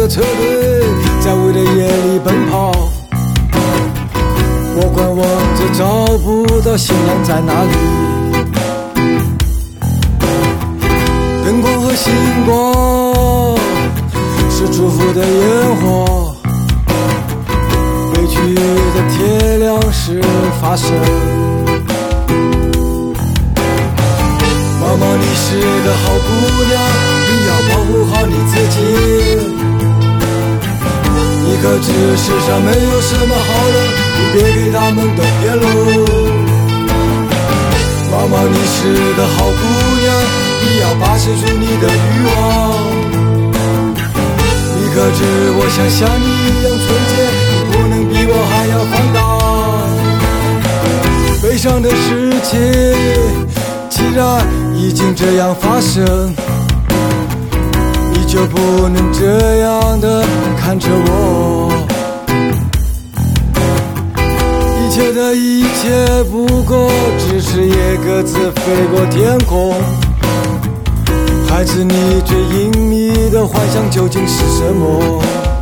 车队在我的夜里奔跑，我观望着找不到信仰在哪里，灯光和星光是祝福的烟火，悲剧的铁粮时发生。妈妈，你是个好姑娘，你要保护好你自己。你可知世上没有什么好人，你别给他们都骗喽。妈妈，你是个好姑娘，你要把持住你的欲望。你可知我想像你一样纯洁，你不能比我还要放荡。悲伤的世界既然已经这样发生，你就不能这样的看着我。一切的一切不过只是野鸽子飞过天空，孩子，你最隐秘的幻想究竟是什么？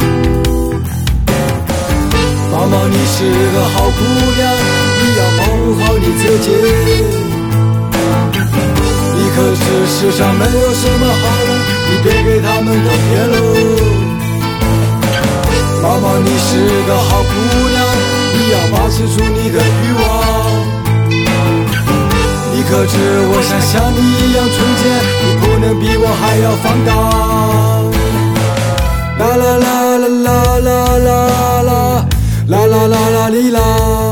妈妈，你是个好姑娘，你要保护好你自己。你可知世上没有什么好人，你别给他们都骗喽。妈妈，你是个好姑娘，你要把持住你的欲望。你可知我想像你一样纯洁，你不能比我还要放荡。啦啦啦啦啦啦啦啦啦啦啦啦哩啦，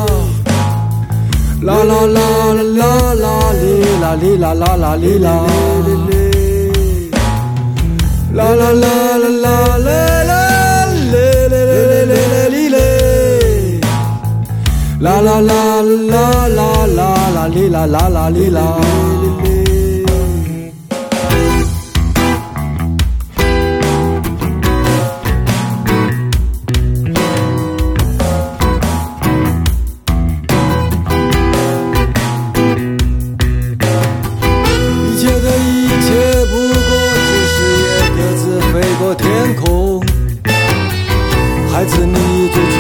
啦啦啦啦啦啦哩啦哩啦啦啦哩啦，啦啦啦啦啦啦啦嘞嘞嘞嘞嘞哩嘞，啦啦啦啦啦啦啦哩啦啦啦哩啦。孩子，你最